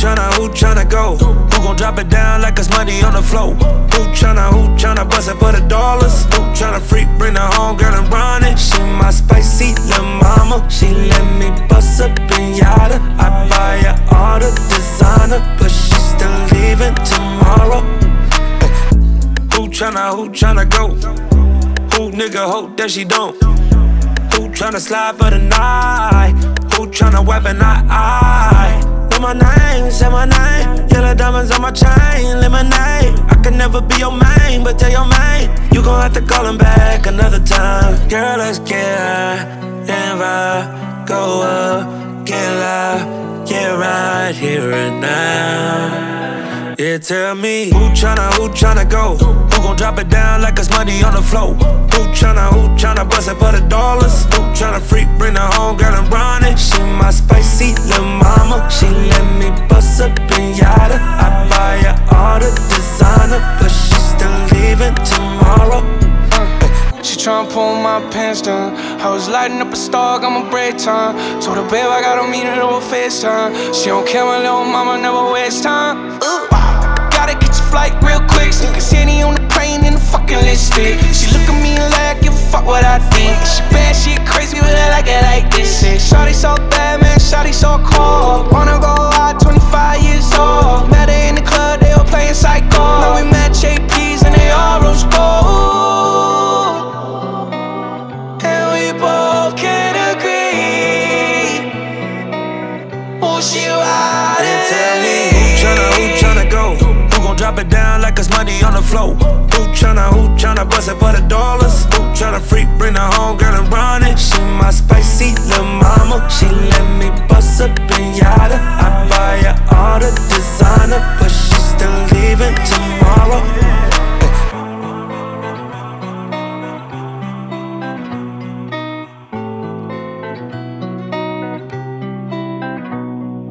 Who tryna go? Who gon' drop it down like it's money on the floor? Who tryna bust it for the dollars? Who tryna freak, bring her home, girl, and run it? She my spicy little mama. She let me bust a pinata. I buy her all the designer, but she still leaving tomorrow. Who tryna go? Who nigga hope that she don't? Who tryna slide for the night? Who tryna weapon eye? Know my name, say my name. Yellow diamonds on my chain, lemonade. I can never be your main, but tell your main you gon' have to call him back another time. Girl, let's get high and vibe, go up, get loud, get right here and now. Yeah, tell me who tryna go? Who gon' drop it down like it's money on the floor? Who tryna bust it for the dollars? Who tryna freak, bring her home, girl, and run it? She my spicy little mama. She let me bust a pinata. I buy her all the designer, but she still leaving tomorrow. She tryna pull my pants down. I was lighting up a star, got my break time. Told her, babe, I gotta meet her over FaceTime. She don't care, my little mama never waste time. Gotta get your flight real quick. Sneak a city on the plane in the fucking lipstick. She look at me like, give a fuck what I think. She bad, she crazy, but I like it like this. Shawty so bad, man, shawty so cold. Wanna go out, 25 years old. Met her in the club, they were playing psycho. Now we met JP's and they all rose gold. And we both can agree. Oh, she riding. And tell me who tryna go? Who gon' drop it down like it's money on the floor? Who tryna bust it for the dollars? Who tryna freak, bring her home, girl, and run it? She my spicy little mama. She let me bust a pinata. I buy her all the designer, but she still leaving tomorrow.